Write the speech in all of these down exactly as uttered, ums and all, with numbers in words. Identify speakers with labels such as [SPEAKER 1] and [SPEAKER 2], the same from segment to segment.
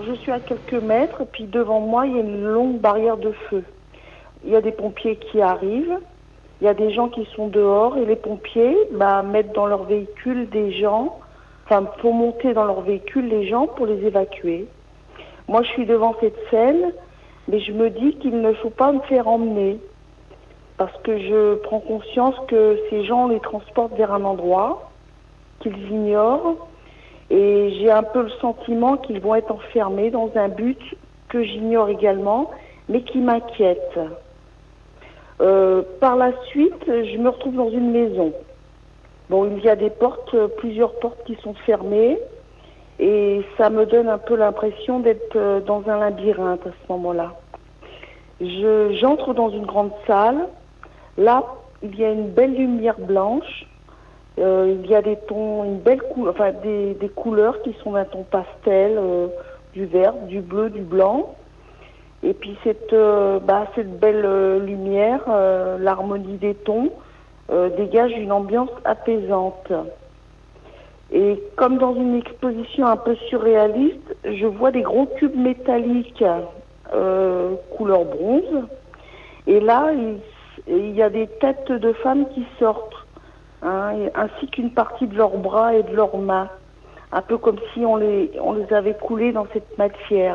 [SPEAKER 1] Alors je suis à quelques mètres, puis devant moi, il y a une longue barrière de feu. Il y a des pompiers qui arrivent, il y a des gens qui sont dehors, et les pompiers bah, mettent dans leur véhicule des gens, enfin, font monter dans leur véhicule les gens pour les évacuer. Moi, je suis devant cette scène, mais je me dis qu'il ne faut pas me faire emmener, parce que je prends conscience que ces gens, on les transporte vers un endroit qu'ils ignorent, et j'ai un peu le sentiment qu'ils vont être enfermés dans un but que j'ignore également, mais qui m'inquiète. Euh, par la suite, je me retrouve dans une maison. Bon, il y a des portes, plusieurs portes qui sont fermées, et ça me donne un peu l'impression d'être dans un labyrinthe à ce moment-là. Je, j'entre dans une grande salle. Là, il y a une belle lumière blanche. Euh, il y a des tons, une belle cou- enfin des, des couleurs qui sont d'un ton pastel, euh, du vert, du bleu, du blanc. Et puis cette, euh, bah, cette belle euh, lumière, euh, l'harmonie des tons, euh, dégage une ambiance apaisante. Et comme dans une exposition un peu surréaliste, je vois des gros cubes métalliques euh, couleur bronze. Et là, il, il y a des têtes de femmes qui sortent. Hein, ainsi qu'une partie de leurs bras et de leurs mains, un peu comme si on les, on les avait coulés dans cette matière.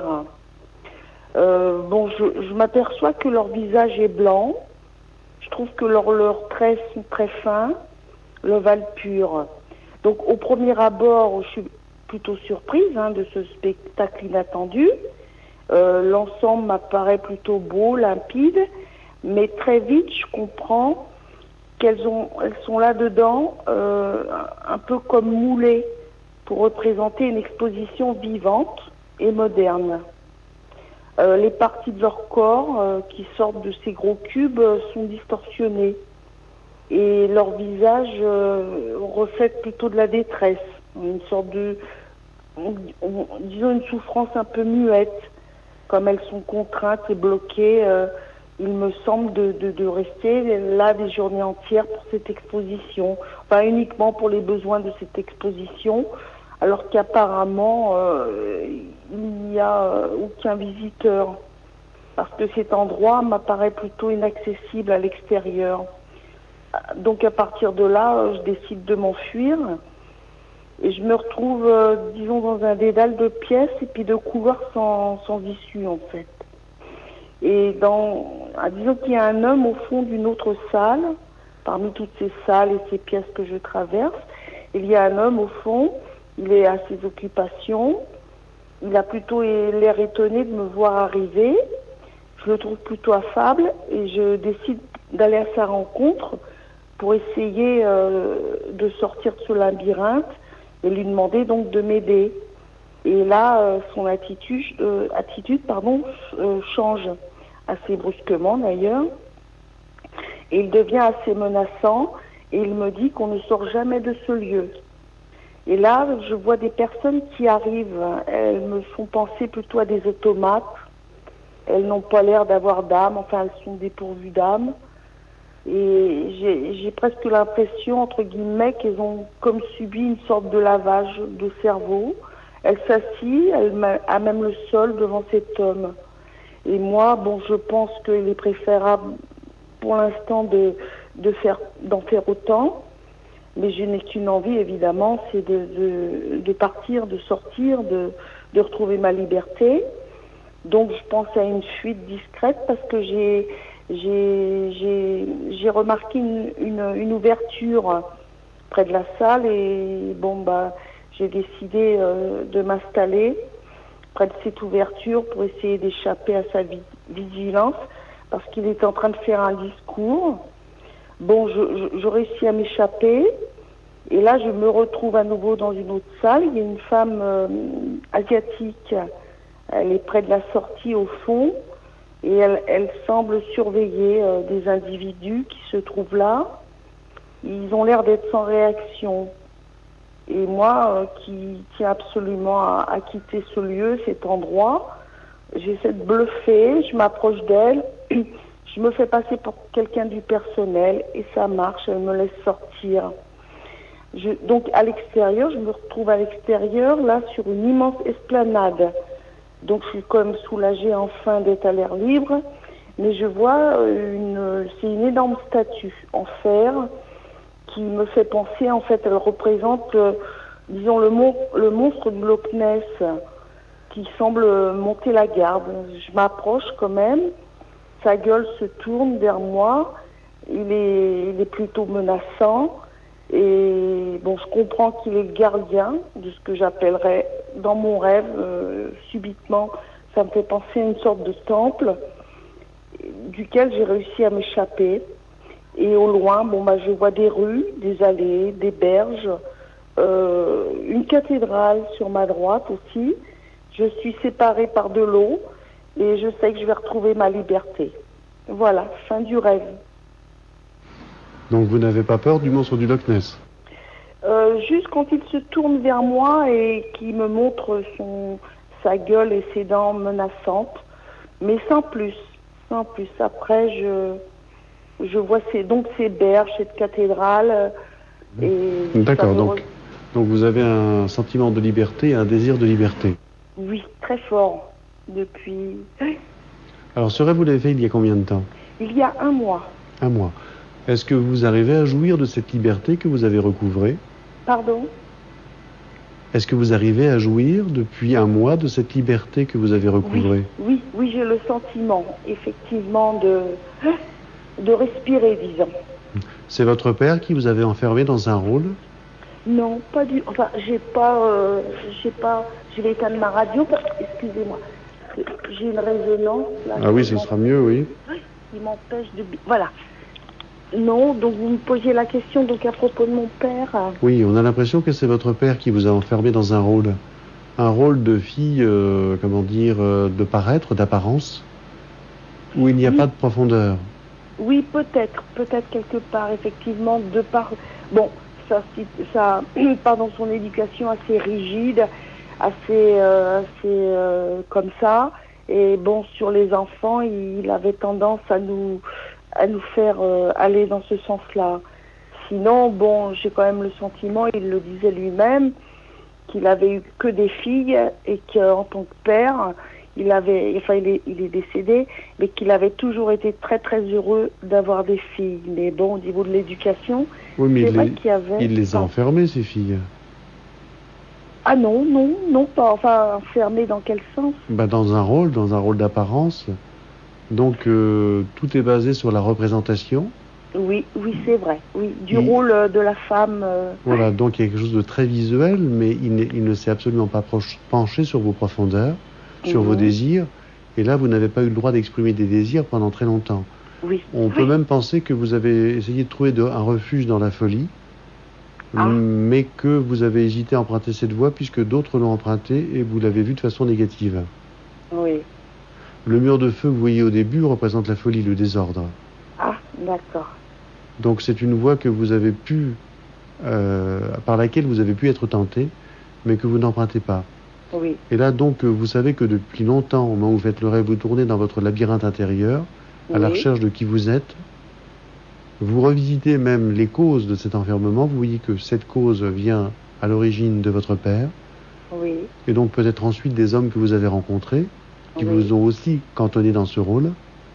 [SPEAKER 1] Euh, bon, je, je m'aperçois que leur visage est blanc, je trouve que leurs leurs traits sont très fins, l'ovale pur. Donc au premier abord, je suis plutôt surprise hein, de ce spectacle inattendu. Euh, l'ensemble m'apparaît plutôt beau, limpide, mais très vite je comprends qu'elles ont, elles sont là-dedans, euh, un peu comme moulées, pour représenter une exposition vivante et moderne. Euh, les parties de leur corps euh, qui sortent de ces gros cubes euh, sont distorsionnées, et leur visage euh, reflète plutôt de la détresse, une sorte de, on, on, disons une souffrance un peu muette, comme elles sont contraintes et bloquées. Euh, Il me semble de, de, de rester là des journées entières pour cette exposition, pas uniquement pour les besoins de cette exposition, alors qu'apparemment euh, il n'y a euh, aucun visiteur, parce que cet endroit m'apparaît plutôt inaccessible à l'extérieur. Donc à partir de là, je décide de m'enfuir, et je me retrouve, euh, disons, dans un dédale de pièces et puis de couloirs sans, sans issue en fait. Et dans, ah, disons qu'il y a un homme au fond d'une autre salle, parmi toutes ces salles et ces pièces que je traverse, il y a un homme au fond, il est à ses occupations, il a plutôt l'air étonné de me voir arriver, je le trouve plutôt affable et je décide d'aller à sa rencontre pour essayer euh, de sortir de ce labyrinthe et lui demander donc de m'aider. Et là, euh, son attitude, euh, attitude pardon, euh, change assez brusquement d'ailleurs. Et il devient assez menaçant et il me dit qu'on ne sort jamais de ce lieu. Et là, je vois des personnes qui arrivent. Elles me font penser plutôt à des automates. Elles n'ont pas l'air d'avoir d'âme, enfin elles sont dépourvues d'âme. Et j'ai, j'ai presque l'impression, entre guillemets, qu'elles ont comme subi une sorte de lavage de cerveau. Elle s'assit, elle a même le sol devant cet homme. Et moi, bon, je pense qu'il est préférable pour l'instant de, de faire, d'en faire autant. Mais je n'ai qu'une envie, évidemment, c'est de, de, de partir, de sortir, de, de retrouver ma liberté. Donc je pense à une fuite discrète parce que j'ai, j'ai, j'ai, j'ai remarqué une, une, une ouverture près de la salle et bon, bah, j'ai décidé euh, de m'installer près de cette ouverture pour essayer d'échapper à sa vi- vigilance parce qu'il est en train de faire un discours. Bon, je, je, je réussis à m'échapper et là je me retrouve à nouveau dans une autre salle. Il y a une femme euh, asiatique, elle est près de la sortie au fond et elle, elle semble surveiller euh, des individus qui se trouvent là. Ils ont l'air d'être sans réaction. Et moi, euh, qui tiens absolument à, à quitter ce lieu, cet endroit, j'essaie de bluffer, je m'approche d'elle, je me fais passer pour quelqu'un du personnel et ça marche, elle me laisse sortir. Je, donc à l'extérieur, je me retrouve à l'extérieur, là, sur une immense esplanade. Donc je suis quand même soulagée enfin d'être à l'air libre. Mais je vois une, c'est une énorme statue en fer qui me fait penser, en fait, elle représente, euh, disons, le, mon, le monstre de Loch Ness qui semble monter la garde. Je m'approche quand même, sa gueule se tourne vers moi, il est, il est plutôt menaçant et bon, je comprends qu'il est gardien de ce que j'appellerais dans mon rêve, euh, subitement, ça me fait penser à une sorte de temple duquel j'ai réussi à m'échapper. Et au loin, bon, bah, je vois des rues, des allées, des berges, euh, une cathédrale sur ma droite aussi. Je suis séparée par de l'eau et je sais que je vais retrouver ma liberté. Voilà, fin du rêve.
[SPEAKER 2] Donc vous n'avez pas peur du monstre du Loch Ness?
[SPEAKER 1] euh, Juste quand il se tourne vers moi et qu'il me montre son, sa gueule et ses dents menaçantes, mais sans plus. Sans plus. Après, je, je vois ces, donc ces berges, cette cathédrale. Et
[SPEAKER 2] D'accord,
[SPEAKER 1] me...
[SPEAKER 2] donc, donc vous avez un sentiment de liberté et un désir de liberté.
[SPEAKER 1] Oui, très fort. Depuis...
[SPEAKER 2] Alors ce rêve, vous l'avez fait il y a combien de temps?
[SPEAKER 1] Il y a un mois.
[SPEAKER 2] Un mois. Est-ce que vous arrivez à jouir de cette liberté que vous avez recouvrée?
[SPEAKER 1] Pardon?
[SPEAKER 2] Est-ce que vous arrivez à jouir depuis un mois de cette liberté que vous avez recouvrée?
[SPEAKER 1] Oui, oui, oui, j'ai le sentiment, effectivement, de, de respirer, disons.
[SPEAKER 2] C'est votre père qui vous avait enfermé dans un rôle?
[SPEAKER 1] Non, pas du... Enfin, j'ai pas... Euh, j'ai pas... Je vais éteindre ma radio, excusez-moi. J'ai une résonance, là.
[SPEAKER 2] Ah oui, ce sera mieux, oui.
[SPEAKER 1] Qui m'empêche de... Voilà. Non, donc vous me posiez la question donc à propos de mon père.
[SPEAKER 2] Oui, on a l'impression que c'est votre père qui vous a enfermé dans un rôle. Un rôle de fille, euh, comment dire, euh, de paraître, d'apparence, où il n'y a
[SPEAKER 1] oui.
[SPEAKER 2] pas de profondeur.
[SPEAKER 1] Oui, peut-être, peut-être quelque part, effectivement, de par... Bon, ça, ça pardon, son éducation assez rigide, assez, euh, assez euh, comme ça. Et bon, sur les enfants, il avait tendance à nous... à nous faire euh, aller dans ce sens-là. Sinon, bon, j'ai quand même le sentiment, il le disait lui-même, qu'il avait eu que des filles et qu'en tant que père, il avait, enfin, il est, il est décédé, mais qu'il avait toujours été très très heureux d'avoir des filles. Mais bon, au niveau de l'éducation,
[SPEAKER 2] oui, mais
[SPEAKER 1] c'est
[SPEAKER 2] il
[SPEAKER 1] vrai
[SPEAKER 2] les,
[SPEAKER 1] qu'il y avait...
[SPEAKER 2] il les a enfermées, ces filles.
[SPEAKER 1] Ah non, non, non, pas, enfin, enfermées dans quel sens?
[SPEAKER 2] Bah, dans un rôle, dans un rôle d'apparence. Donc, euh, tout est basé sur la représentation.
[SPEAKER 1] Oui, oui, c'est vrai. Oui, du
[SPEAKER 2] il...
[SPEAKER 1] rôle de la femme. Euh...
[SPEAKER 2] Voilà, donc il y a quelque chose de très visuel, mais il, il ne s'est absolument pas proche, penché sur vos profondeurs, sur mmh. vos désirs. Et là, vous n'avez pas eu le droit d'exprimer des désirs pendant très longtemps.
[SPEAKER 1] Oui.
[SPEAKER 2] On
[SPEAKER 1] oui.
[SPEAKER 2] peut même penser que vous avez essayé de trouver de, un refuge dans la folie, ah. mais que vous avez hésité à emprunter cette voie puisque d'autres l'ont emprunté et vous l'avez vue de façon négative.
[SPEAKER 1] Oui.
[SPEAKER 2] Le mur de feu que vous voyez au début représente la folie, le désordre.
[SPEAKER 1] Ah, d'accord.
[SPEAKER 2] Donc c'est une voie que vous avez pu, euh, par laquelle vous avez pu être tenté, mais que vous n'empruntez pas.
[SPEAKER 1] Oui.
[SPEAKER 2] Et là donc, vous savez que depuis longtemps, au moment où vous faites le rêve, vous tournez dans votre labyrinthe intérieur, à oui. la recherche de qui vous êtes. Vous revisitez même les causes de cet enfermement. Vous voyez que cette cause vient à l'origine de votre père.
[SPEAKER 1] Oui.
[SPEAKER 2] Et donc peut-être ensuite des hommes que vous avez rencontrés, qui oui. vous ont aussi cantonné dans ce rôle.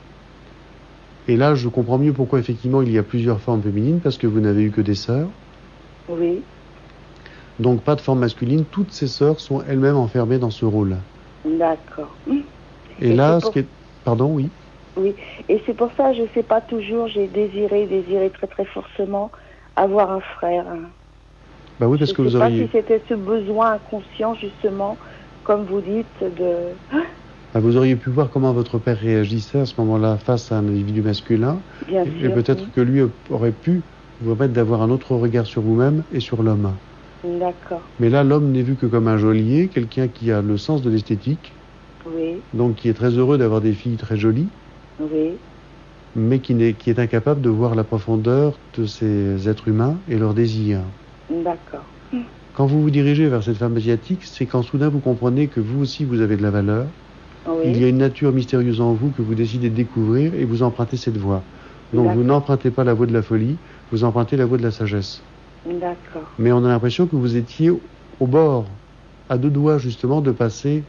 [SPEAKER 2] Et là, je comprends mieux pourquoi effectivement il y a plusieurs formes féminines, parce que vous n'avez eu que des sœurs.
[SPEAKER 1] Oui.
[SPEAKER 2] Donc pas de forme masculine, toutes ces sœurs sont elles-mêmes enfermées dans ce rôle.
[SPEAKER 1] D'accord.
[SPEAKER 2] Et, Et là, pour... ce qui est... Pardon, oui.
[SPEAKER 1] Oui, et c'est pour ça, je ne sais pas toujours, j'ai désiré, désiré très très fortement avoir un frère.
[SPEAKER 2] Bah oui, parce
[SPEAKER 1] je
[SPEAKER 2] que
[SPEAKER 1] vous
[SPEAKER 2] auriez...
[SPEAKER 1] Je ne sais pas si c'était ce besoin inconscient, justement, comme vous dites, de...
[SPEAKER 2] Bah vous auriez pu voir comment votre père réagissait à ce moment-là face à un individu masculin.
[SPEAKER 1] Bien
[SPEAKER 2] et,
[SPEAKER 1] sûr,
[SPEAKER 2] et peut-être
[SPEAKER 1] oui.
[SPEAKER 2] que lui aurait pu vous permettre d'avoir un autre regard sur vous-même et sur l'homme.
[SPEAKER 1] D'accord.
[SPEAKER 2] Mais là, l'homme n'est vu que comme un geôlier, quelqu'un qui a le sens de l'esthétique,
[SPEAKER 1] oui.
[SPEAKER 2] donc qui est très heureux d'avoir des filles très jolies,
[SPEAKER 1] oui.
[SPEAKER 2] mais qui, n'est, qui est incapable de voir la profondeur de ces êtres humains et leurs désirs.
[SPEAKER 1] D'accord.
[SPEAKER 2] Quand vous vous dirigez vers cette femme asiatique, c'est quand soudain vous comprenez que vous aussi vous avez de la valeur.
[SPEAKER 1] Oui.
[SPEAKER 2] Il y a une nature mystérieuse en vous que vous décidez de découvrir et vous empruntez cette voie. Donc D'accord. vous n'empruntez pas la voie de la folie, vous empruntez la voie de la sagesse.
[SPEAKER 1] D'accord.
[SPEAKER 2] Mais on a l'impression que vous étiez au bord, à deux doigts justement, de passer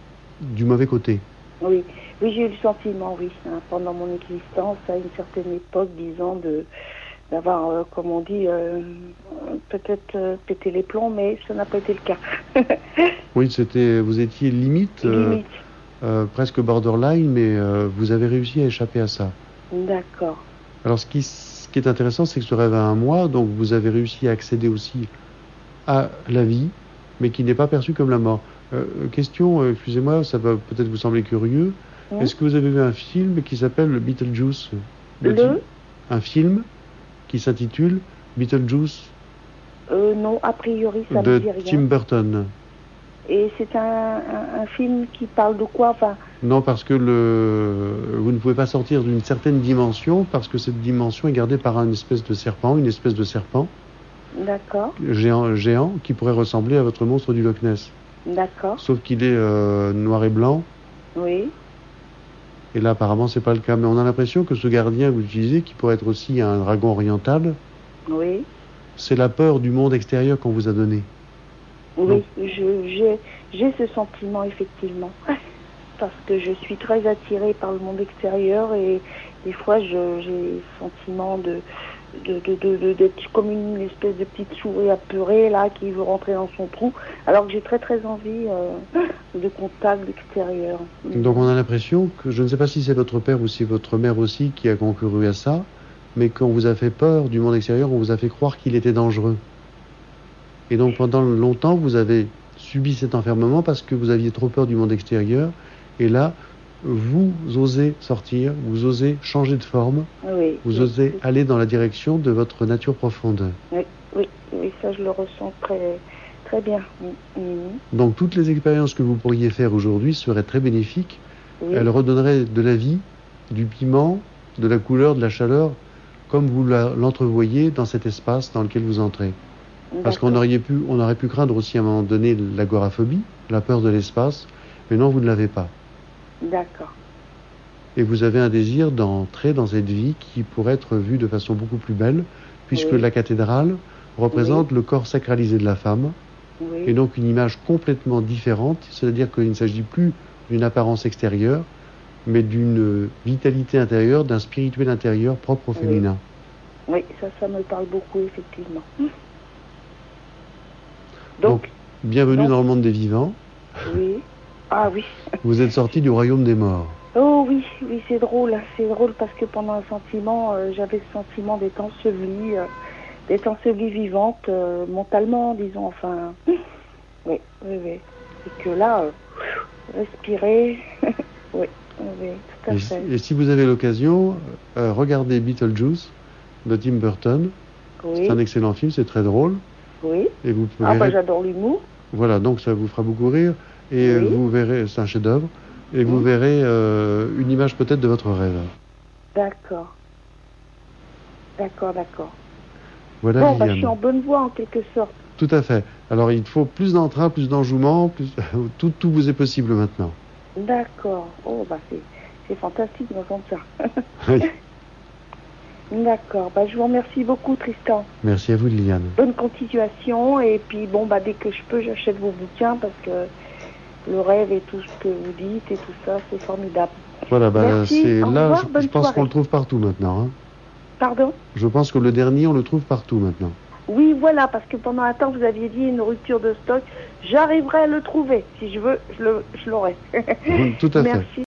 [SPEAKER 2] du mauvais côté.
[SPEAKER 1] Oui, oui, j'ai eu le sentiment, oui, hein, pendant mon existence, à une certaine époque, disons, de d'avoir, euh, comme on dit, euh, peut-être euh, pété les plombs, mais ça n'a pas été le cas.
[SPEAKER 2] Oui, c'était, vous étiez limite, euh,
[SPEAKER 1] Limite.
[SPEAKER 2] euh, presque borderline, mais euh, vous avez réussi à échapper à ça.
[SPEAKER 1] D'accord.
[SPEAKER 2] Alors, ce qui, ce qui est intéressant, c'est que ce rêve a un mois, donc vous avez réussi à accéder aussi à la vie, mais qui n'est pas perçue comme la mort. Euh, question, euh, excusez-moi, ça va peut-être vous sembler curieux.
[SPEAKER 1] Hum.
[SPEAKER 2] Est-ce que vous avez vu un film qui s'appelle le Beetlejuice
[SPEAKER 1] Le
[SPEAKER 2] Tim- Un film qui s'intitule Beetlejuice
[SPEAKER 1] euh, Non, a priori, ça ne
[SPEAKER 2] de
[SPEAKER 1] me dit rien.
[SPEAKER 2] Tim Burton.
[SPEAKER 1] Et c'est un, un, un film qui parle de quoi, enfin,
[SPEAKER 2] Non, parce que le... vous ne pouvez pas sortir d'une certaine dimension, parce que cette dimension est gardée par une espèce de serpent, une espèce de serpent
[SPEAKER 1] d'accord,
[SPEAKER 2] géant, géant qui pourrait ressembler à votre monstre du Loch Ness.
[SPEAKER 1] d'accord,
[SPEAKER 2] Sauf qu'il est euh, noir et blanc,
[SPEAKER 1] oui,
[SPEAKER 2] et là apparemment c'est pas le cas. Mais on a l'impression que ce gardien que vous utilisez, qui pourrait être aussi un dragon oriental,
[SPEAKER 1] oui,
[SPEAKER 2] c'est la peur du monde extérieur qu'on vous a donné.
[SPEAKER 1] oui, je- j'ai j'ai ce sentiment, effectivement. Parce que je suis très attirée par le monde extérieur et des fois je- j'ai le sentiment de, de, de, de, de- d'être comme une espèce de petite souris apeurée là qui veut rentrer dans son trou, alors que j'ai très très envie euh, de contact extérieur.
[SPEAKER 2] Donc on a l'impression que, je ne sais pas si c'est votre père ou si votre mère aussi qui a concouru à ça, mais qu'on vous a fait peur du monde extérieur, on vous a fait croire qu'il était dangereux. Et donc pendant longtemps, vous avez subi cet enfermement parce que vous aviez trop peur du monde extérieur. Et là, vous osez sortir, vous osez changer de forme,
[SPEAKER 1] Oui,
[SPEAKER 2] vous
[SPEAKER 1] oui,
[SPEAKER 2] osez
[SPEAKER 1] oui.
[SPEAKER 2] aller dans la direction de votre nature profonde.
[SPEAKER 1] Oui, oui, oui, ça je le ressens très, très bien. Mm, mm.
[SPEAKER 2] Donc toutes les expériences que vous pourriez faire aujourd'hui seraient très bénéfiques.
[SPEAKER 1] Oui,
[SPEAKER 2] Elles redonneraient de la vie, du piment, de la couleur, de la chaleur, comme vous la- l'entrevoyez dans cet espace dans lequel vous entrez. Parce qu'on
[SPEAKER 1] d'accord,
[SPEAKER 2] aurait pu, on aurait pu craindre aussi à un moment donné l'agoraphobie, la peur de l'espace, mais non, vous ne l'avez pas.
[SPEAKER 1] d'accord,
[SPEAKER 2] Et vous avez un désir d'entrer dans cette vie qui pourrait être vue de façon beaucoup plus belle, puisque
[SPEAKER 1] Oui.
[SPEAKER 2] la cathédrale représente le corps sacralisé de la femme,
[SPEAKER 1] oui,
[SPEAKER 2] et donc une image complètement différente, c'est-à-dire qu'il ne s'agit plus d'une apparence extérieure, mais d'une vitalité intérieure, d'un spirituel intérieur propre au
[SPEAKER 1] Oui.
[SPEAKER 2] féminin.
[SPEAKER 1] oui, ça, ça me parle beaucoup, effectivement.
[SPEAKER 2] Donc,
[SPEAKER 1] Donc,
[SPEAKER 2] bienvenue
[SPEAKER 1] donc-
[SPEAKER 2] dans le monde des vivants,
[SPEAKER 1] oui, ah oui.
[SPEAKER 2] vous êtes sorti du royaume des morts.
[SPEAKER 1] Oh oui, oui, c'est drôle, c'est drôle parce que pendant un sentiment, euh, j'avais le sentiment d'être ensevelie, euh, d'être ensevelie vivante, euh, mentalement, disons, enfin, oui, oui, oui. Et que là, euh, respirer, oui, oui, tout à
[SPEAKER 2] Et,
[SPEAKER 1] fait.
[SPEAKER 2] et si vous avez l'occasion, euh, regardez Beetlejuice de Tim Burton.
[SPEAKER 1] Oui,
[SPEAKER 2] C'est un excellent film, c'est très drôle.
[SPEAKER 1] oui.
[SPEAKER 2] Et vous
[SPEAKER 1] Ah bah
[SPEAKER 2] verrez-
[SPEAKER 1] j'adore l'humour.
[SPEAKER 2] Voilà, donc ça vous fera beaucoup rire. Et euh,
[SPEAKER 1] Oui.
[SPEAKER 2] vous verrez, c'est un chef-d'œuvre. Et vous
[SPEAKER 1] Mhm.
[SPEAKER 2] verrez euh, une image peut-être de votre rêve.
[SPEAKER 1] D'accord. D'accord, d'accord.
[SPEAKER 2] Voilà,
[SPEAKER 1] Bon, bah, je
[SPEAKER 2] Liliane.
[SPEAKER 1] suis en bonne voie en quelque sorte.
[SPEAKER 2] Tout à fait. Alors il faut plus d'entrain, plus d'enjouement, plus... tout, tout vous est possible maintenant.
[SPEAKER 1] D'accord. Oh, bah c'est, c'est fantastique d'entendre ça.
[SPEAKER 2] Oui.
[SPEAKER 1] D'accord. Bah, je vous remercie beaucoup, Tristan.
[SPEAKER 2] Merci à vous, Liliane.
[SPEAKER 1] Bonne continuation. Et puis, bon, bah, dès que je peux, j'achète vos bouquins parce que le rêve et tout ce que vous dites et tout ça, c'est formidable.
[SPEAKER 2] Voilà, bah,
[SPEAKER 1] Merci,
[SPEAKER 2] c'est
[SPEAKER 1] au
[SPEAKER 2] là,
[SPEAKER 1] revoir,
[SPEAKER 2] je,
[SPEAKER 1] bonne
[SPEAKER 2] je pense
[SPEAKER 1] soirée.
[SPEAKER 2] qu'on le trouve partout maintenant. Hein.
[SPEAKER 1] Pardon?
[SPEAKER 2] Je pense que le dernier, on le trouve partout maintenant.
[SPEAKER 1] Oui, voilà, parce que pendant un temps, vous aviez dit une rupture de stock. J'arriverai à le trouver. Si je veux, je, le, je l'aurai.
[SPEAKER 2] Tout à fait.
[SPEAKER 1] Merci.